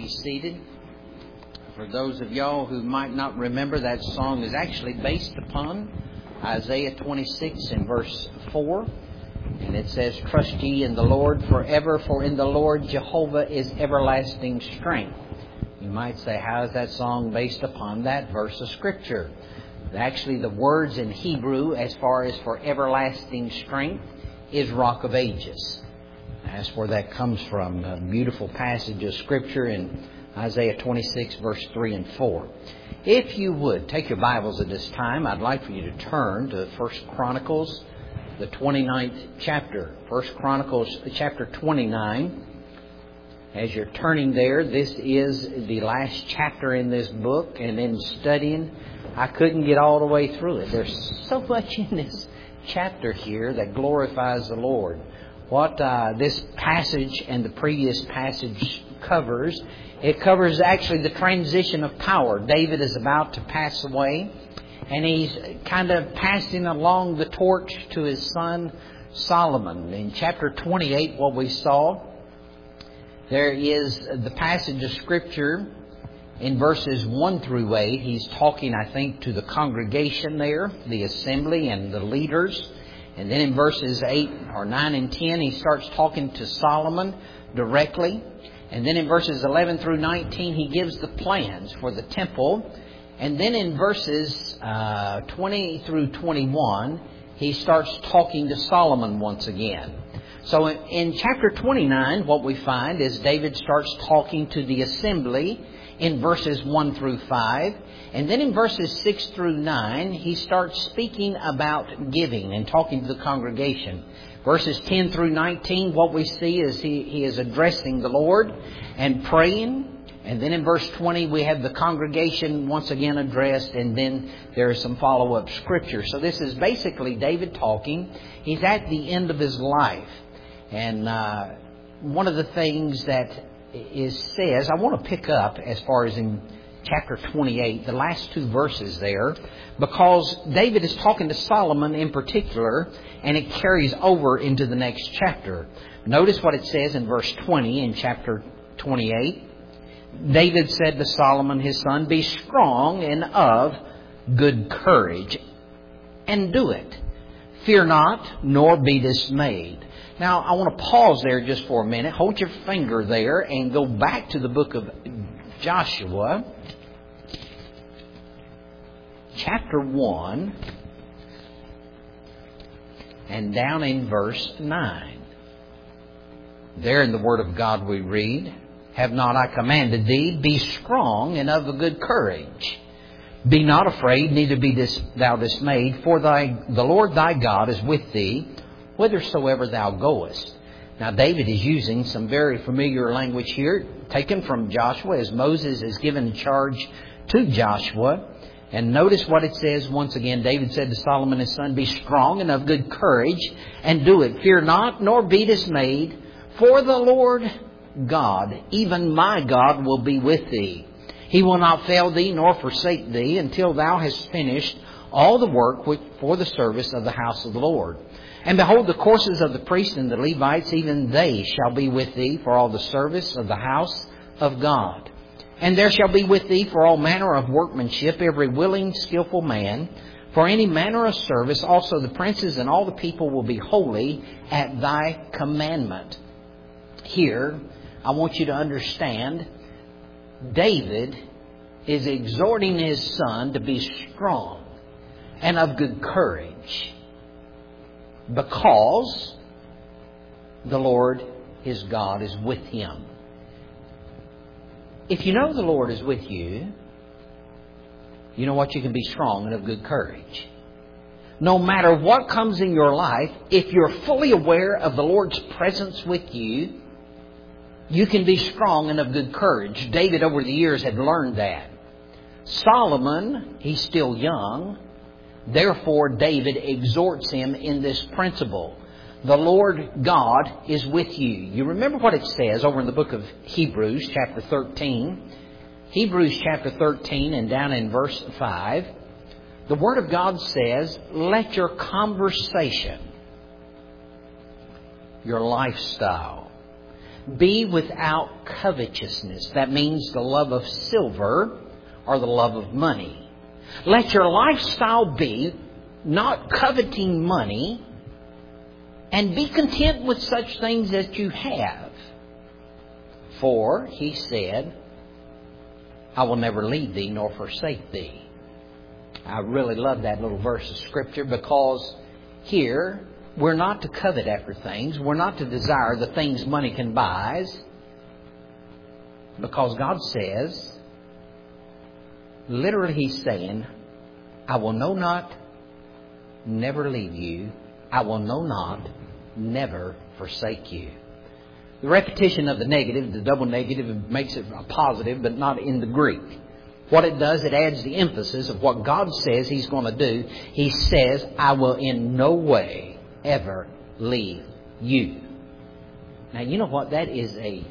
be seated. For those of y'all who might not remember, that song is actually based upon Isaiah 26 and verse 4. And it says, "Trust ye in the Lord forever, for in the Lord Jehovah is everlasting strength." You might say, how is that song based upon that verse of Scripture? Actually, the words in Hebrew, as far as for everlasting strength, is Rock of Ages. That's where that comes from. A beautiful passage of Scripture in Isaiah 26, verse 3 and 4. If you would, take your Bibles at this time. I'd like for you to turn to 1 Chronicles, the 29th chapter. 1 Chronicles, chapter 29. As you're turning there, this is the last chapter in this book. And in studying, I couldn't get all the way through it. There's so much in this chapter here that glorifies the Lord. What this passage and the previous passage covers, it covers actually the transition of power. David is about to pass away, and he's kind of passing along the torch to his son Solomon. In chapter 28, what we saw, there is the passage of Scripture in verses 1 through 8. He's talking, I think, to the congregation there, the assembly and the leaders. And then in verses 8 or 9 and 10, he starts talking to Solomon directly. And then in verses 11 through 19, he gives the plans for the temple. And then in verses 20 through 21, he starts talking to Solomon once again. So in chapter 29, what we find is David starts talking to the assembly in verses 1 through 5. And then in verses 6 through 9, he starts speaking about giving and talking to the congregation. Verses 10 through 19, what we see is he is addressing the Lord and praying. And then in verse 20, we have the congregation once again addressed. And then there is some follow-up scripture. So this is basically David talking. He's at the end of his life. And one of the things that says, I want to pick up as far as in chapter 28, the last two verses there, because David is talking to Solomon in particular, and it carries over into the next chapter. Notice what it says in verse 20 in chapter 28. David said to Solomon his son, "Be strong and of good courage, and do it. Fear not, nor be dismayed." Now, I want to pause there just for a minute. Hold your finger there and go back to the book of Joshua, chapter 1, and down in verse 9. There in the Word of God we read, "Have not I commanded thee, be strong and of a good courage. Be not afraid, neither be thou dismayed, for the Lord thy God is with thee, whithersoever thou goest." Now, David is using some very familiar language here, taken from Joshua, as Moses is given charge to Joshua. And notice what it says once again. David said to Solomon his son, "Be strong and of good courage, and do it. Fear not, nor be dismayed, for the Lord God, even my God, will be with thee. He will not fail thee, nor forsake thee, until thou hast finished all the work for the service of the house of the Lord. And behold, the courses of the priests and the Levites, even they shall be with thee for all the service of the house of God. And there shall be with thee for all manner of workmanship, every willing, skillful man, for any manner of service. Also the princes and all the people will be holy at thy commandment." Here, I want you to understand, David is exhorting his son to be strong and of good courage, because the Lord, his God, is with him. If you know the Lord is with you, you know what? You can be strong and of good courage. No matter what comes in your life, if you're fully aware of the Lord's presence with you, you can be strong and of good courage. David over the years had learned that. Solomon, he's still young. Therefore, David exhorts him in this principle. The Lord God is with you. You remember what it says over in the book of Hebrews, chapter 13. Hebrews chapter 13 and down in verse 5. The Word of God says, "Let your conversation, your lifestyle, Be without covetousness. That means the love of silver or the love of money. Let your lifestyle be not coveting money, and be content with such things that you have. For, He said, I will never leave thee nor forsake thee. I really love that little verse of Scripture, because here we're not to covet after things. We're not to desire the things money can buy. Because God says, literally He's saying, I will never leave you. I will never forsake you. The repetition of the negative, the double negative, makes it a positive, but not in the Greek. What it does, it adds the emphasis of what God says He's going to do. He says, I will in no way ever leave you. Now, you know what? That is a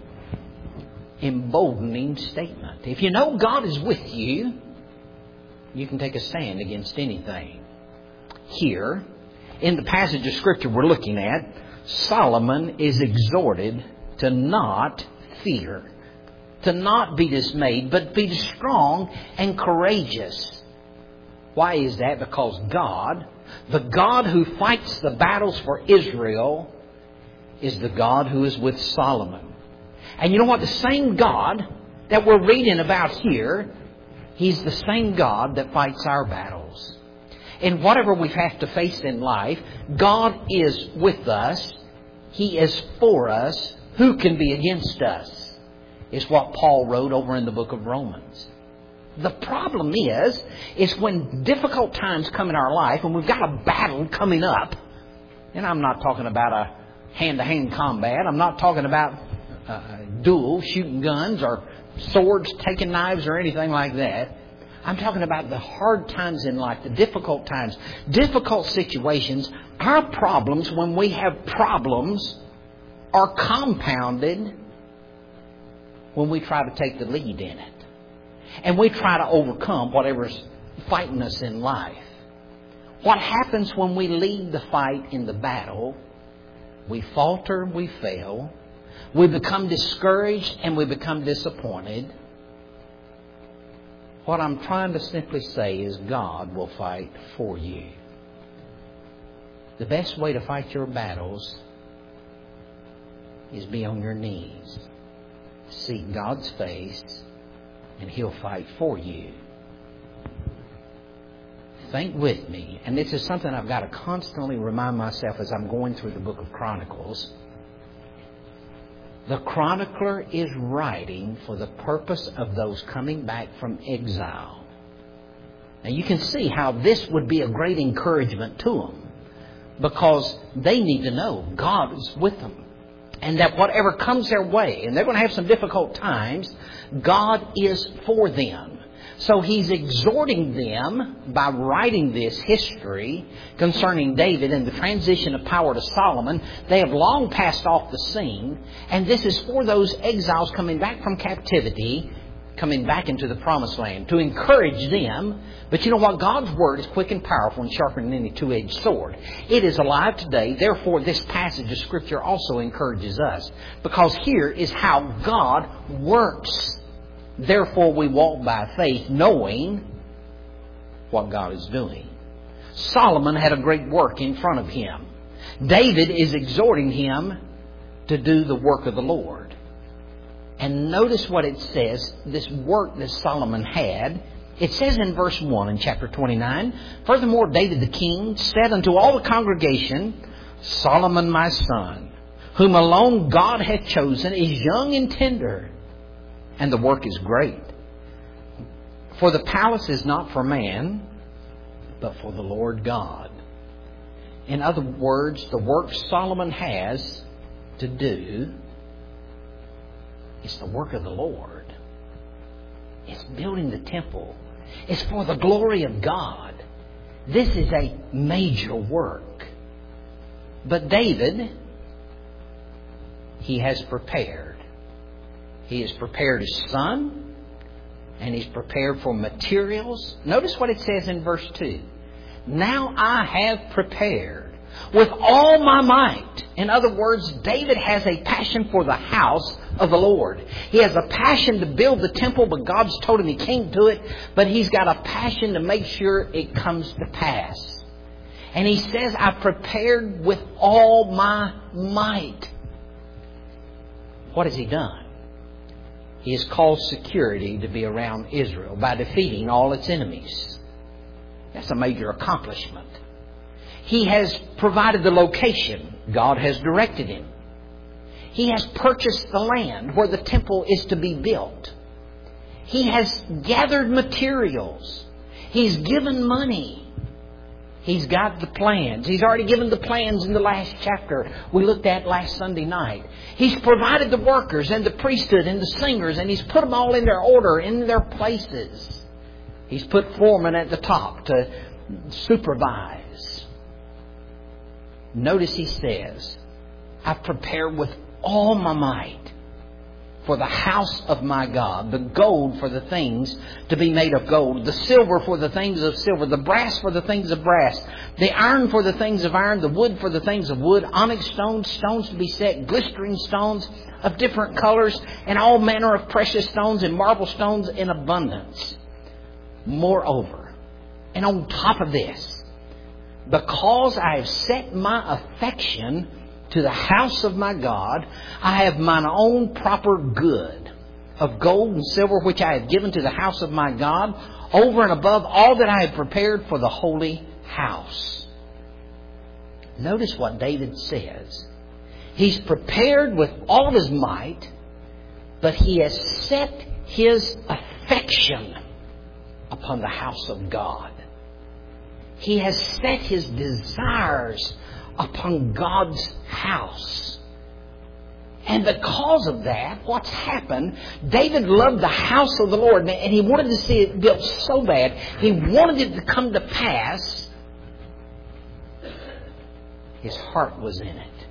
emboldening statement. If you know God is with you, you can take a stand against anything. Here, in the passage of Scripture we're looking at, Solomon is exhorted to not fear, to not be dismayed, but be strong and courageous. Why is that? Because God, the God who fights the battles for Israel, is the God who is with Solomon. And you know what? The same God that we're reading about here, He's the same God that fights our battles. In whatever we have to face in life, God is with us. He is for us. Who can be against us? Is what Paul wrote over in the book of Romans. The problem is when difficult times come in our life and we've got a battle coming up, and I'm not talking about a hand-to-hand combat. I'm not talking about duel, shooting guns or swords, taking knives or anything like that. I'm talking about the hard times in life, the difficult times, difficult situations. Our problems, when we have problems, are compounded when we try to take the lead in it. And we try to overcome whatever's fighting us in life. What happens when we lead the fight in the battle? We falter, we fail, we become discouraged, and we become disappointed. What I'm trying to simply say is God will fight for you. The best way to fight your battles is be on your knees. Seek God's face, and He'll fight for you. Think with me, and this is something I've got to constantly remind myself as I'm going through the book of Chronicles. The chronicler is writing for the purpose of those coming back from exile. Now you can see how this would be a great encouragement to them, because they need to know God is with them. And that whatever comes their way, and they're going to have some difficult times, God is for them. So He's exhorting them by writing this history concerning David and the transition of power to Solomon. They have long passed off the scene. And this is for those exiles coming back from captivity, coming back into the promised land, to encourage them. But you know what? God's Word is quick and powerful and sharper than any two-edged sword. It is alive today. Therefore, this passage of Scripture also encourages us. Because here is how God works. Therefore, we walk by faith, knowing what God is doing. Solomon had a great work in front of him. David is exhorting him to do the work of the Lord. And notice what it says, this work that Solomon had. It says in verse 1 in chapter 29, Furthermore, David the king said unto all the congregation, Solomon my son, whom alone God hath chosen, is young and tender, and the work is great. For the palace is not for man, but for the Lord God. In other words, the work Solomon has to do is the work of the Lord. It's building the temple. It's for the glory of God. This is a major work. But David, he has prepared. He has prepared his son, and he's prepared for materials. Notice what it says in verse 2. Now I have prepared with all my might. In other words, David has a passion for the house of the Lord. He has a passion to build the temple, but God's told him he can't do it. But he's got a passion to make sure it comes to pass. And he says, I prepared with all my might. What has he done? He has caused security to be around Israel by defeating all its enemies. That's a major accomplishment. He has provided the location. God has directed him. He has purchased the land where the temple is to be built. He has gathered materials. He's given money. He's got the plans. He's already given the plans in the last chapter we looked at last Sunday night. He's provided the workers and the priesthood and the singers, and He's put them all in their order, in their places. He's put foremen at the top to supervise. Notice He says, I've prepared with all my might for the house of my God, the gold for the things to be made of gold, the silver for the things of silver, the brass for the things of brass, the iron for the things of iron, the wood for the things of wood, onyx stones, stones to be set, glistering stones of different colors, and all manner of precious stones and marble stones in abundance. Moreover, and on top of this, because I have set my affection to the house of my God, I have mine own proper good of gold and silver, which I have given to the house of my God, over and above all that I have prepared for the holy house. Notice what David says. He's prepared with all of his might, but he has set his affection upon the house of God. He has set his desires upon God's house. And because of that, what's happened, David loved the house of the Lord, and he wanted to see it built so bad. He wanted it to come to pass. His heart was in it.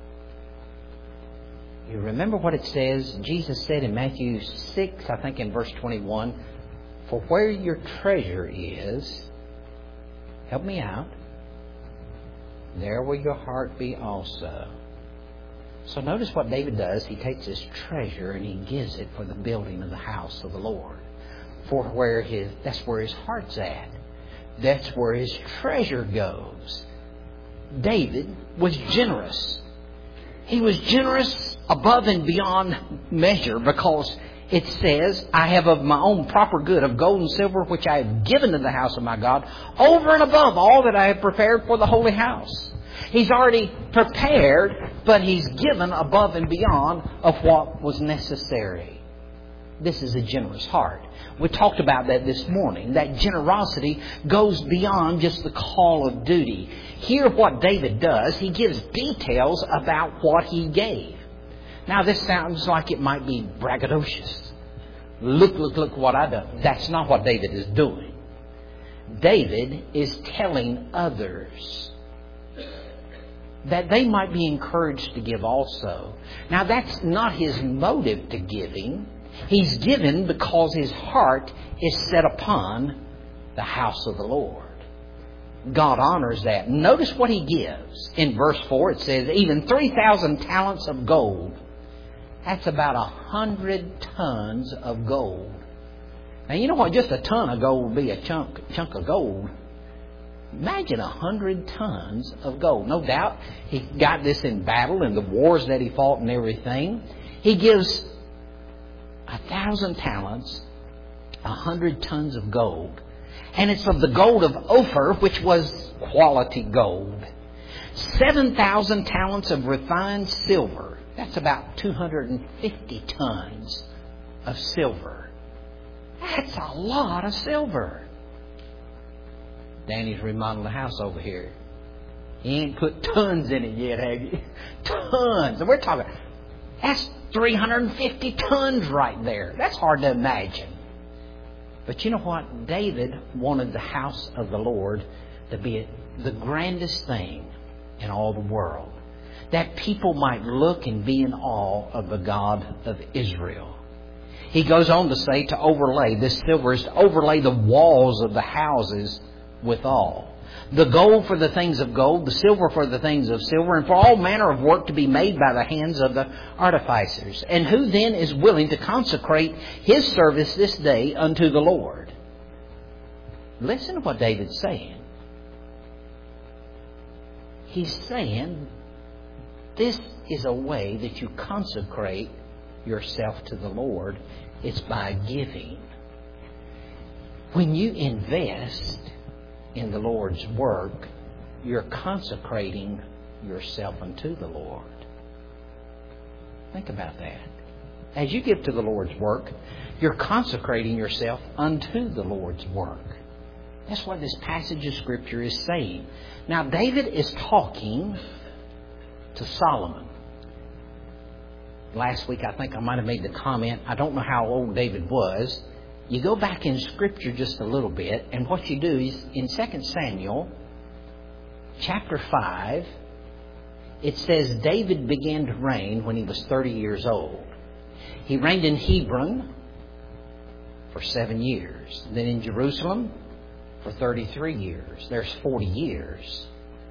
You remember what it says? Jesus said in Matthew 6, I think in verse 21, for where your treasure is, help me out, there will your heart be also. So notice what David does. He takes his treasure and he gives it for the building of the house of the Lord. That's where his heart's at. That's where his treasure goes. David was generous. He was generous above and beyond measure, because it says, I have of my own proper good of gold and silver, which I have given to the house of my God, over and above all that I have prepared for the holy house. He's already prepared, but He's given above and beyond of what was necessary. This is a generous heart. We talked about that this morning. That generosity goes beyond just the call of duty. Here what David does, he gives details about what he gave. Now this sounds like it might be braggadocious. Look what I've done. That's not what David is doing. David is telling others that they might be encouraged to give also. Now that's not his motive to giving. He's given because his heart is set upon the house of the Lord. God honors that. Notice what He gives. In verse 4 it says, even 3,000 talents of gold. That's about 100 tons of gold. Now you know what? Just a ton of gold would be a chunk of gold. Imagine 100 tons of gold. No doubt he got this in battle and the wars that he fought and everything. He gives 1,000 talents, 100 tons of gold. And it's of the gold of Ophir, which was quality gold. 7,000 talents of refined silver. That's about 250 tons of silver. That's a lot of silver. Danny's remodeling the house over here. He ain't put tons in it yet, have you? Tons. And we're talking, that's 350 tons right there. That's hard to imagine. But you know what? David wanted the house of the Lord to be the grandest thing in all the world. That people might look and be in awe of the God of Israel. He goes on to say to overlay, this silver is to overlay the walls of the houses withal. the gold for the things of gold, the silver for the things of silver, and for all manner of work to be made by the hands of the artificers. And who then is willing to consecrate his service this day unto the Lord? Listen to what David's saying. He's saying this is a way that you consecrate yourself to the Lord. It's by giving. When you invest in the Lord's work, you're consecrating yourself unto the Lord. Think about that. As you give to the Lord's work, you're consecrating yourself unto the Lord's work. That's what this passage of Scripture is saying. Now, David is talking to Solomon. Last week, I think I might have made the comment, I don't know how old David was. You go back in Scripture just a little bit, and what you do is, in 2 Samuel, chapter 5, it says David began to reign when he was 30 years old. He reigned in Hebron for 7 years. Then in Jerusalem for 33 years. There's 40 years.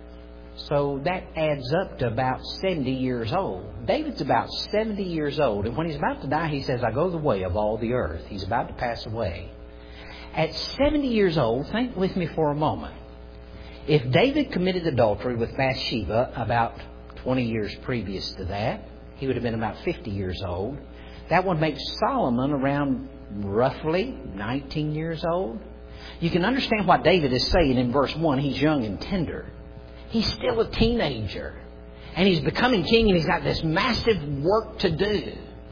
So that adds up to about 70 years old. David's about 70 years old. And when he's about to die, he says, I go the way of all the earth. He's about to pass away. At 70 years old, think with me for a moment. If David committed adultery with Bathsheba about 20 years previous to that, he would have been about 50 years old. That would make Solomon around roughly 19 years old. You can understand what David is saying in verse 1. He's young and tender. He's still a teenager. And he's becoming king, and he's got this massive work to do.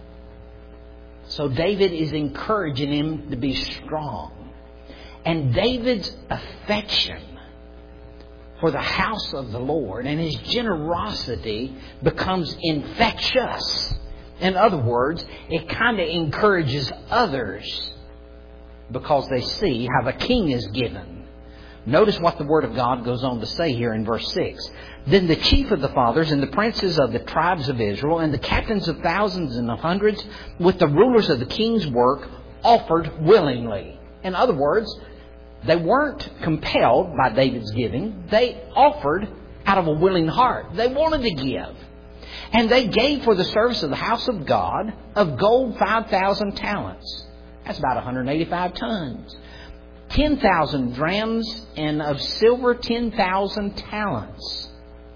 So David is encouraging him to be strong. And David's affection for the house of the Lord and his generosity becomes infectious. In other words, it kind of encourages others because they see how the king is given. Notice what the Word of God goes on to say here in verse 6. Then the chief of the fathers and the princes of the tribes of Israel and the captains of thousands and of hundreds with the rulers of the king's work offered willingly. In other words, they weren't compelled by David's giving. They offered out of a willing heart. They wanted to give. And they gave for the service of the house of God of gold 5,000 talents. That's about 185 tons. 10,000 drams, and of silver 10,000 talents.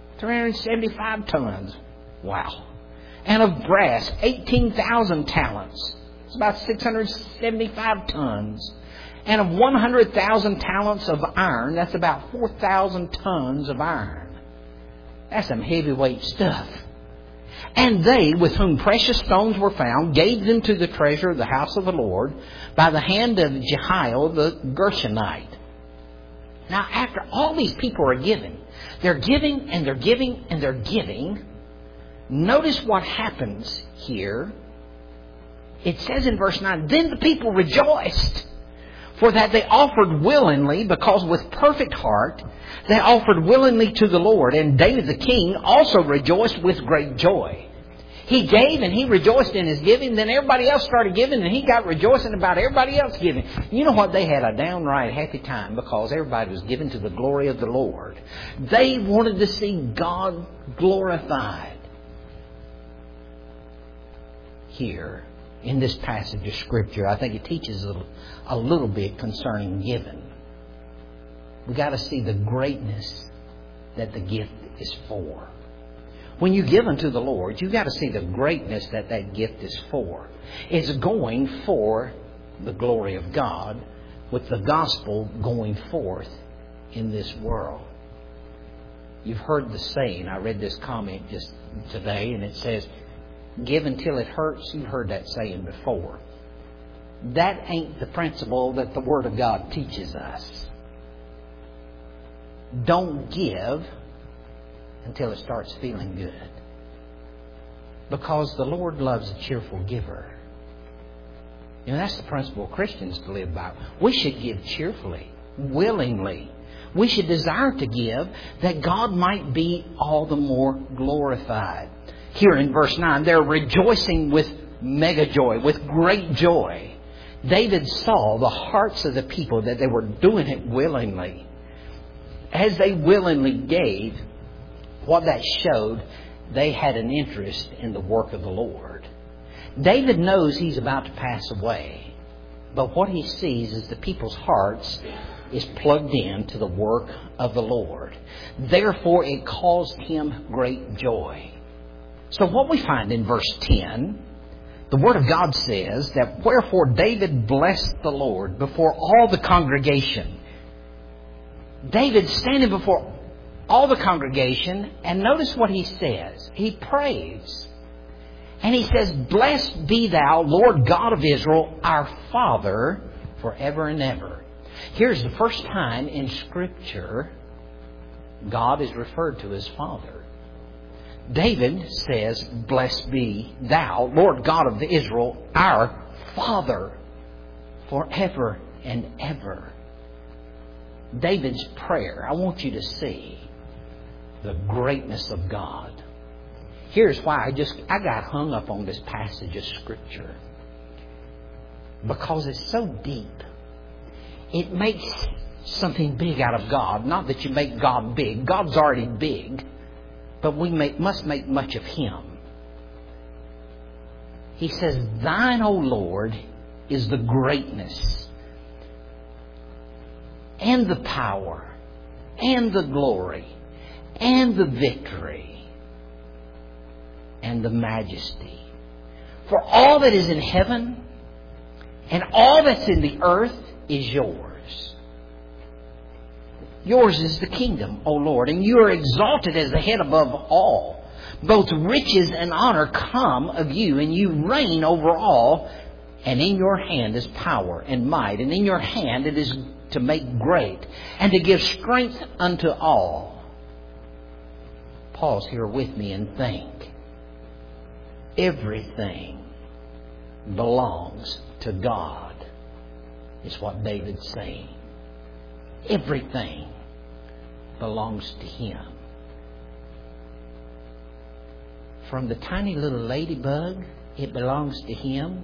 375 tons. Wow. And of brass 18,000 talents. It's about 675 tons. And of 100,000 talents of iron. That's about 4,000 tons of iron. That's some heavyweight stuff. And they, with whom precious stones were found, gave them to the treasure of the house of the Lord by the hand of Jehiel the Gershonite. Now, after all these people are giving, they're giving and they're giving and they're giving. Notice what happens here. It says in verse 9, then the people rejoiced, for that they offered willingly, because with perfect heart they offered willingly to the Lord. And David the king also rejoiced with great joy. He gave and he rejoiced in his giving. Then everybody else started giving and he got rejoicing about everybody else giving. You know what? They had a downright happy time because everybody was giving to the glory of the Lord. They wanted to see God glorified. Here in this passage of Scripture, I think it teaches a little bit concerning giving. We've got to see the greatness that the gift is for. When you give unto the Lord, you've got to see the greatness that that gift is for. It's going for the glory of God, with the gospel going forth in this world. You've heard the saying. I read this comment just today, and it says, give until it hurts. You've heard that saying before. That ain't the principle that the Word of God teaches us. Don't give until it starts feeling good. Because the Lord loves a cheerful giver. You know, that's the principle of Christians to live by. We should give cheerfully, willingly. We should desire to give that God might be all the more glorified. Here in verse 9, they're rejoicing with mega joy, with great joy. David saw the hearts of the people that they were doing it willingly. as they willingly gave, what that showed, they had an interest in the work of the Lord. David knows he's about to pass away, but what he sees is the people's hearts is plugged in to the work of the Lord. Therefore, it caused him great joy. So what we find in verse 10, the Word of God says that wherefore David blessed the Lord before all the congregation. David standing before all the congregation, and notice what he says. He prays. And he says, Blessed be thou, Lord God of Israel, our Father, forever and ever. Here's the first time in Scripture God is referred to as Father. David says, Blessed be thou, Lord God of Israel, our Father, forever and ever. David's prayer, I want you to see the greatness of God. Here's why I got hung up on this passage of Scripture. Because it's so deep. It makes something big out of God. Not that you make God big. God's already big. But we must make much of Him. He says, Thine, O Lord, is the greatness and the power and the glory and the victory and the majesty. For all that is in heaven and all that's in the earth is yours. Yours is the kingdom, O Lord, and you are exalted as the head above all. Both riches and honor come of you, and you reign over all. And in your hand is power and might, and in your hand it is to make great, and to give strength unto all. Pause here with me and think. Everything belongs to God, is what David's saying. Everything belongs to Him. From the tiny little ladybug, it belongs to Him,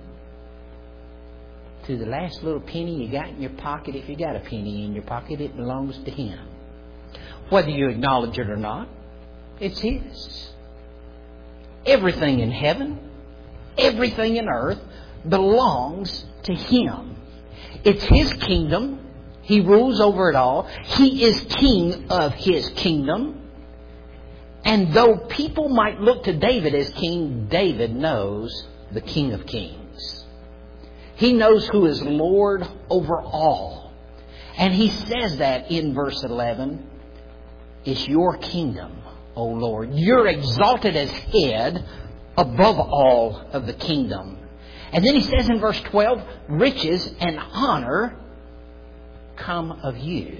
to the last little penny you got in your pocket. If you got a penny in your pocket, it belongs to Him. Whether you acknowledge it or not, it's His. Everything in heaven, everything in earth belongs to Him. It's His kingdom. He rules over it all. He is king of His kingdom. And though people might look to David as king, David knows the King of Kings. He knows who is Lord over all. And he says that in verse 11. It's your kingdom, O Lord. You're exalted as head above all of the kingdom. And then he says in verse 12, riches and honor come of you.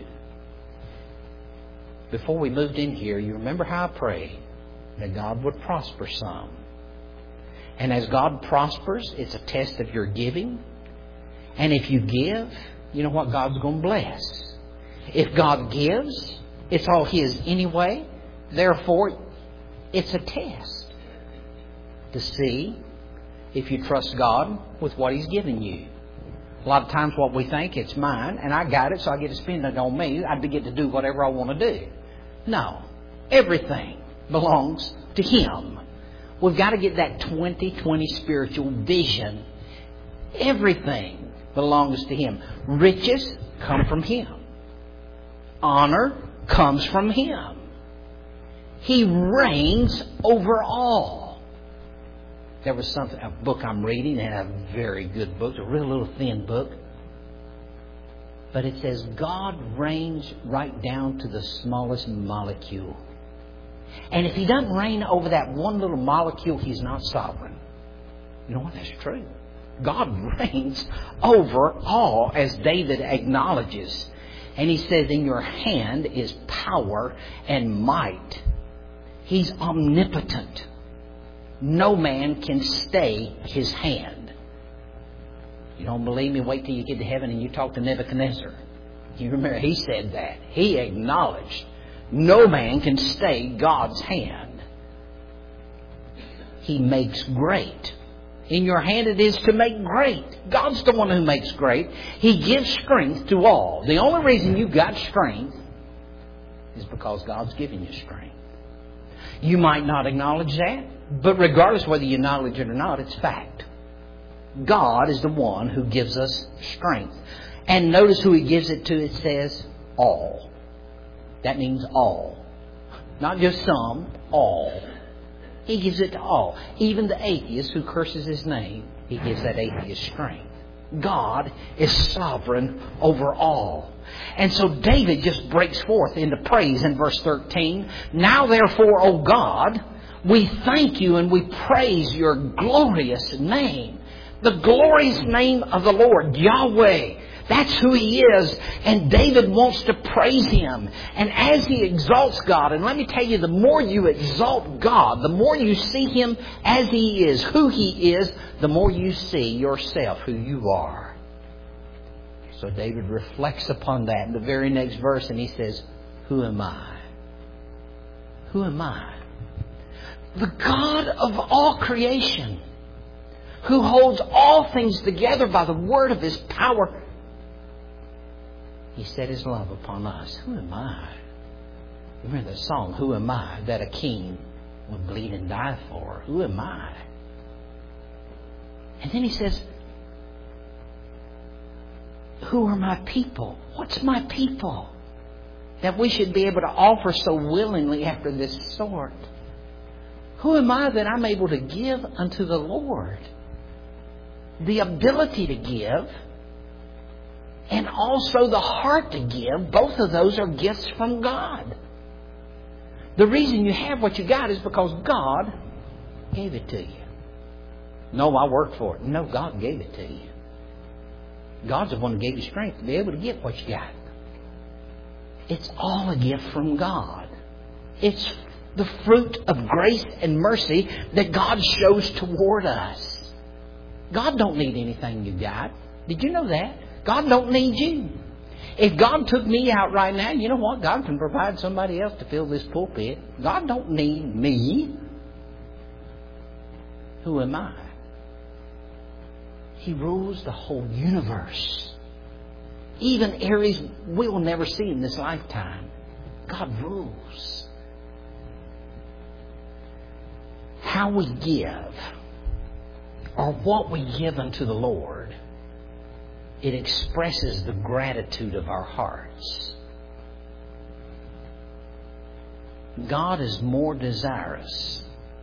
Before we moved in here, you remember how I prayed that God would prosper some. And as God prospers, it's a test of your giving. And if you give, you know what? God's going to bless. If God gives, it's all His anyway. Therefore, it's a test to see if you trust God with what He's given you. A lot of times what we think, it's mine, and I got it, so I get to spend it on me. I get to do whatever I want to do. No. Everything belongs to Him. We've got to get that 20/20 spiritual vision. Everything belongs to Him. Riches come from Him. Honor comes from Him. He reigns over all. There was a book I'm reading, and a very good book, a real little thin book. But it says God reigns right down to the smallest molecule. And if He doesn't reign over that one little molecule, He's not sovereign. You know what? That's true. God reigns over all, as David acknowledges. And he says, in your hand is power and might. He's omnipotent. No man can stay His hand. You don't believe me? Wait till you get to heaven and you talk to Nebuchadnezzar. You remember he said that. He acknowledged no man can stay God's hand. He makes great. In your hand it is to make great. God's the one who makes great. He gives strength to all. The only reason you got strength is because God's giving you strength. You might not acknowledge that, but regardless whether you acknowledge it or not, it's fact. God is the one who gives us strength. And notice who He gives it to. It says all. That means all. Not just some, all. He gives it to all. Even the atheist who curses His name, He gives that atheist strength. God is sovereign over all. And so David just breaks forth into praise in verse 13. Now therefore, O God, we thank You and we praise Your glorious name. The glorious name of the Lord, Yahweh. That's who He is. And David wants to praise Him. And as he exalts God, and let me tell you, the more you exalt God, the more you see Him as He is, who He is, the more you see yourself, who you are. So David reflects upon that in the very next verse, and he says, who am I? Who am I? The God of all creation, who holds all things together by the word of His power. He set His love upon us. Who am I? Remember the song, who am I, that a king would bleed and die for? Who am I? And then he says, who are my people? What's my people? That we should be able to offer so willingly after this sort. Who am I that I'm able to give unto the Lord? The ability to give and also the heart to give, both of those are gifts from God. The reason you have what you got is because God gave it to you. No, I worked for it. No, God gave it to you. God's the one who gave you strength to be able to get what you got. It's all a gift from God. It's the fruit of grace and mercy that God shows toward us. God don't need anything you got. Did you know that? God don't need you. If God took me out right now, you know what? God can provide somebody else to fill this pulpit. God don't need me. Who am I? He rules the whole universe. Even areas we will never see in this lifetime. God rules. How we give, or what we give unto the Lord, it expresses the gratitude of our hearts. God is more desirous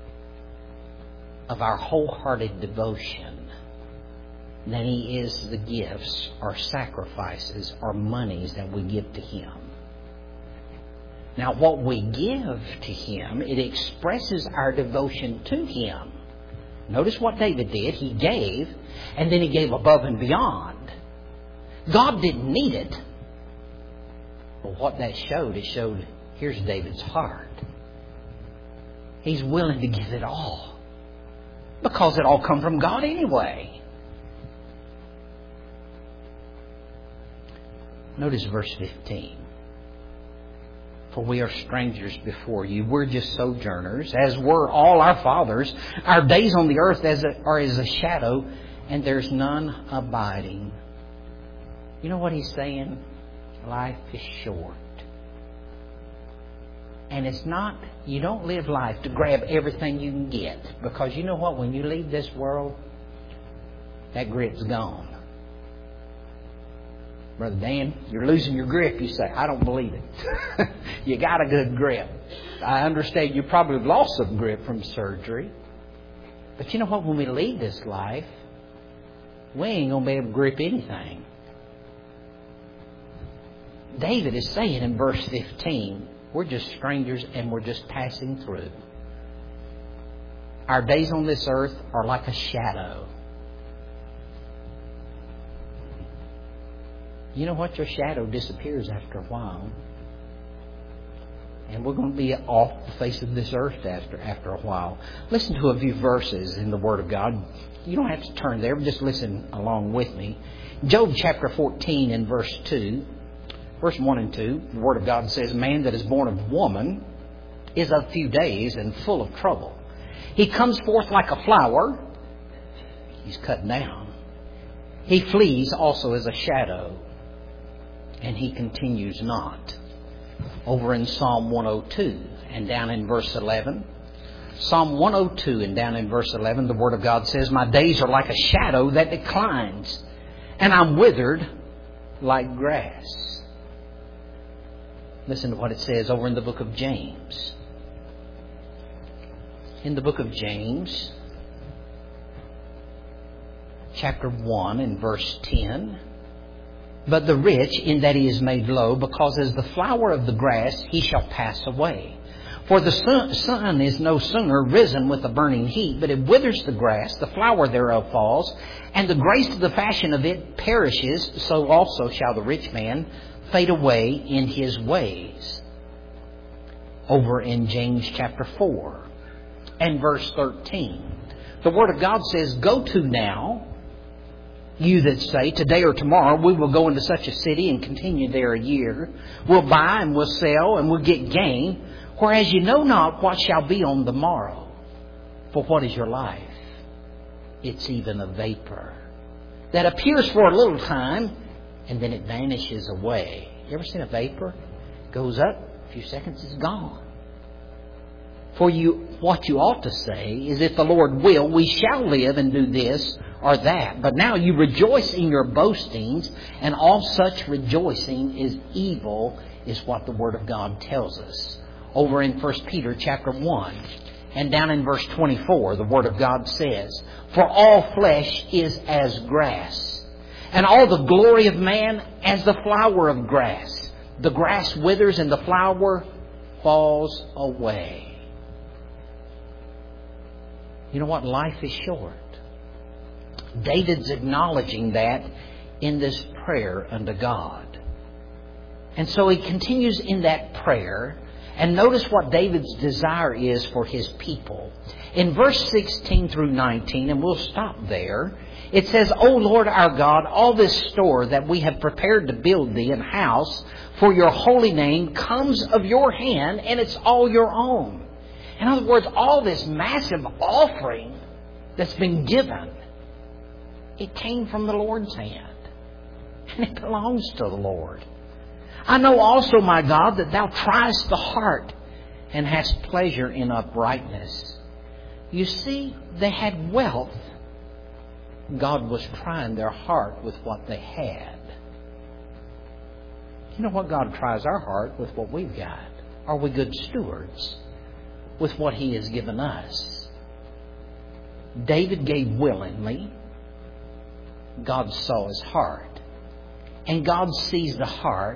of our wholehearted devotion than He is the gifts or sacrifices or monies that we give to Him. Now, what we give to Him, it expresses our devotion to Him. Notice what David did. He gave, and then he gave above and beyond. God didn't need it. But what that showed, it showed, here's David's heart. He's willing to give it all. Because it all come from God anyway. Notice verse 15. For we are strangers before you. We're just sojourners, as were all our fathers. Our days on the earth are as a shadow, and there's none abiding. You know what he's saying? Life is short. And it's not, you don't live life to grab everything you can get. Because you know what? When you leave this world, that grip's gone. Brother Dan, you're losing your grip. You say, I don't believe it. You got a good grip. I understand you probably lost some grip from surgery. But you know what? When we leave this life, we ain't going to be able to grip anything. David is saying in verse 15, we're just strangers and we're just passing through. Our days on this earth are like a shadow. You know what? Your shadow disappears after a while. And we're going to be off the face of this earth after a while. Listen to a few verses in the Word of God. You don't have to turn there, but just listen along with me. Job chapter 14 and verse 2. Verse 1 and 2, the Word of God says, a man that is born of woman is of few days and full of trouble. He comes forth like a flower. He's cut down. He flees also as a shadow. And he continues not. over in Psalm 102 and down in verse 11. Psalm 102 and down in verse 11, the Word of God says, "My days are like a shadow that declines, and I'm withered like grass." Listen to what it says over in the book of James. In the book of James, chapter 1 and verse 10, "But the rich, in that he is made low, because as the flower of the grass, he shall pass away. For the sun is no sooner risen with a burning heat, but it withers the grass, the flower thereof falls, and the grace of the fashion of it perishes, so also shall the rich man fade away in his ways." Over in James chapter 4 and verse 13, the Word of God says, "Go to now, you that say, today or tomorrow we will go into such a city and continue there a year. We'll buy and we'll sell and we'll get gain. Whereas you know not what shall be on the morrow. For what is your life? It's even a vapor that appears for a little time and then it vanishes away." You ever seen a vapor? Goes up, a few seconds, it's gone. For you, what you ought to say is, "If the Lord will, we shall live and do this or that." But now you rejoice in your boastings, and all such rejoicing is evil, is what the Word of God tells us. Over in 1 Peter chapter 1 and down in verse 24, the Word of God says, "For all flesh is as grass, and all the glory of man as the flower of grass. The grass withers and the flower falls away." You know what? Life is short. David's acknowledging that in this prayer unto God. And so he continues in that prayer. And notice what David's desire is for his people. In verse 16 through 19, and we'll stop there, it says, "O Lord our God, all this store that we have prepared to build thee an house for your holy name comes of your hand, and it's all your own." In other words, all this massive offering that's been given, it came from the Lord's hand. And it belongs to the Lord. "I know also, my God, that thou triest the heart and hast pleasure in uprightness." You see, they had wealth. God was trying their heart with what they had. You know what? God tries our heart with what we've got. Are we good stewards with what He has given us? David gave willingly. God saw his heart. And God sees the heart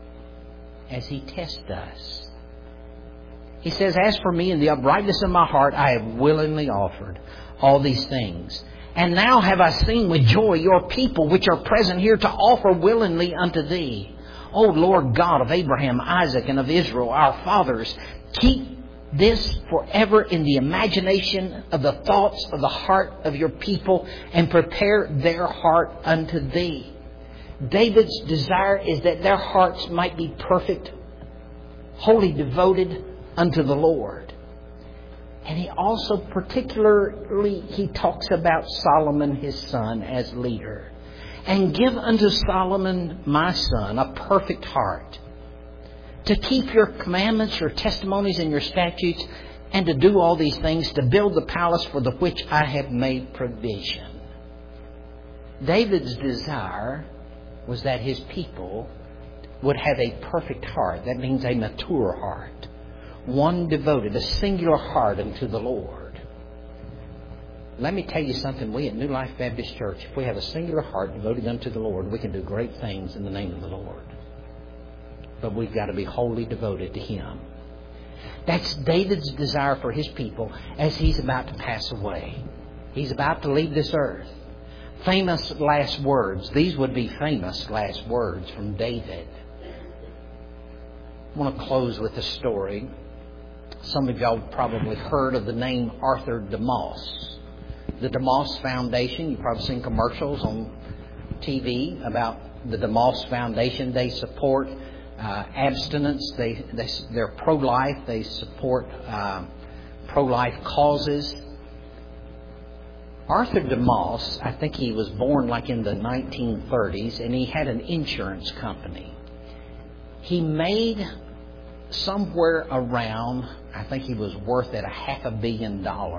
as He tests us. He says, "As for me and the uprightness of my heart, I have willingly offered all these things. And now have I seen with joy your people which are present here to offer willingly unto thee. O Lord God of Abraham, Isaac, and of Israel, our fathers, keep this forever in the imagination of the thoughts of the heart of your people, and prepare their heart unto thee." David's desire is that their hearts might be perfect, wholly devoted unto the Lord. And he also particularly, he talks about Solomon, his son, as leader. "And give unto Solomon, my son, a perfect heart, to keep your commandments, your testimonies, and your statutes, and to do all these things, to build the palace for the which I have made provision." David's desire was that his people would have a perfect heart. That means a mature heart. One devoted, a singular heart unto the Lord. Let me tell you something. We at New Life Baptist Church, if we have a singular heart devoted unto the Lord, we can do great things in the name of the Lord. But we've got to be wholly devoted to Him. That's David's desire for his people as he's about to pass away. He's about to leave this earth. Famous last words. These would be famous last words from David. I want to close with a story. Some of y'all probably heard of the name Arthur DeMoss. The DeMoss Foundation. You've probably seen commercials on TV about the DeMoss Foundation. They support abstinence. They're pro-life. They support pro-life causes. Arthur DeMoss, I think he was born like in the 1930s, and he had an insurance company. He made somewhere around, I think he was worth at $500 million.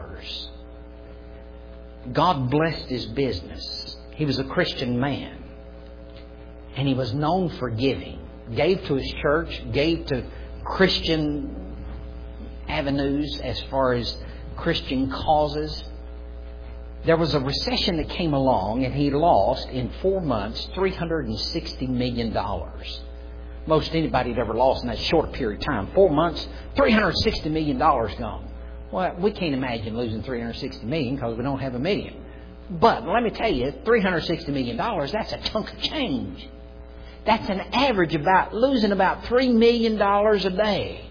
God blessed his business. He was a Christian man. And he was known for giving. Gave to his church, gave to Christian avenues as far as Christian causes. There was a recession that came along and he lost in 4 months $360 million. Most anybody had ever lost in that short period of time. 4 months, $360 million gone. Well, we can't imagine losing $360 million because we don't have $1 million. But let me tell you, $360 million, that's a chunk of change. That's an average about losing about $3 million a day.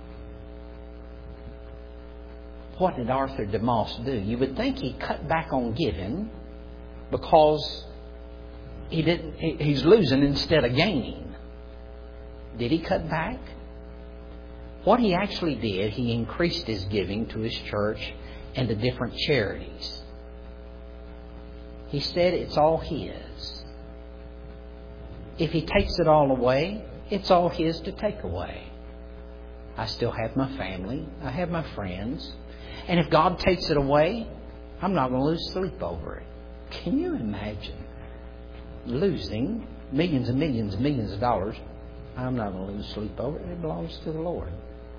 What did Arthur DeMoss do? You would think he cut back on giving because he's losing instead of gaining. Did he cut back? What he actually did, he increased his giving to his church and to different charities. He said it's all his. If he takes it all away, it's all his to take away. I still have my family. I have my friends. And if God takes it away, I'm not going to lose sleep over it. Can you imagine losing millions and millions and millions of dollars? I'm not going to lose sleep over it. It belongs to the Lord.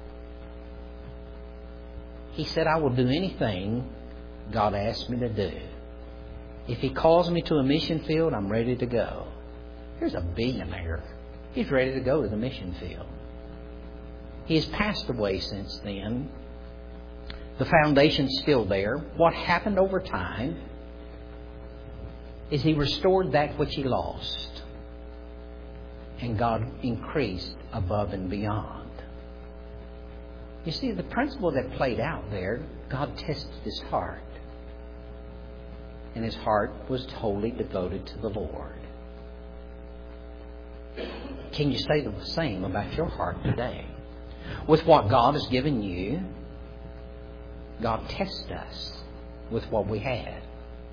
He said, I will do anything God asks me to do. If He calls me to a mission field, I'm ready to go. Here's a billionaire. He's ready to go to the mission field. He has passed away since then. The foundation's still there. What happened over time is he restored that which he lost. And God increased above and beyond. You see, the principle that played out there, God tested his heart. And his heart was totally devoted to the Lord. Can you say the same about your heart today? With what God has given you, God tests us with what we have.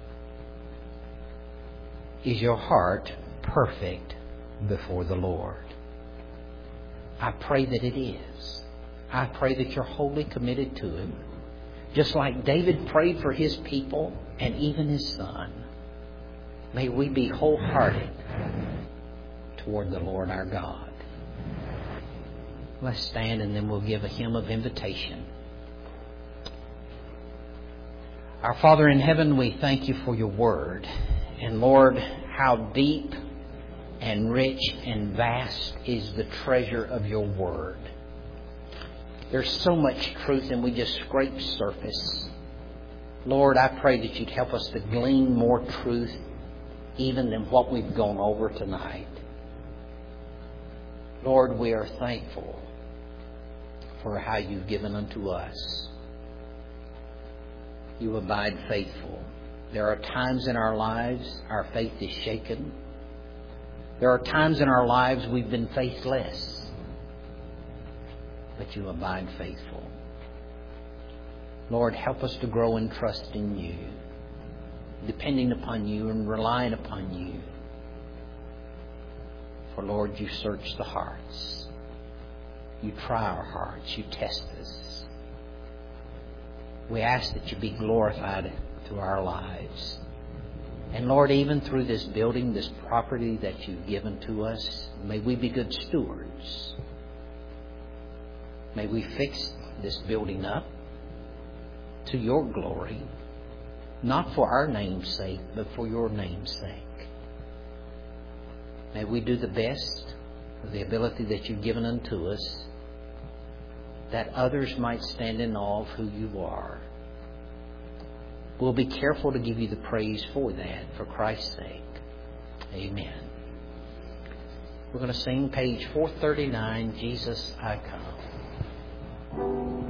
Is your heart perfect before the Lord? I pray that it is. I pray that you're wholly committed to Him. Just like David prayed for his people and even his son. May we be wholehearted toward the Lord our God. Let's stand and then we'll give a hymn of invitation. Our Father in heaven, we thank You for Your word. And Lord, how deep and rich and vast is the treasure of Your word. There's so much truth and we just scrape surface. Lord, I pray that You'd help us to glean more truth even than what we've gone over tonight. Lord, we are thankful for how You've given unto us. You abide faithful. There are times in our lives our faith is shaken. There are times in our lives we've been faithless. But You abide faithful. Lord, help us to grow in trust in You, depending upon You and relying upon You. For Lord, You search the hearts. You try our hearts. You test us. We ask that You be glorified through our lives. And Lord, even through this building, this property that You've given to us, may we be good stewards. May we fix this building up to Your glory, not for our name's sake, but for Your name's sake. May we do the best with the ability that You've given unto us, that others might stand in awe of who You are. We'll be careful to give You the praise for that, for Christ's sake. Amen. We're going to sing page 439, Jesus, I Come.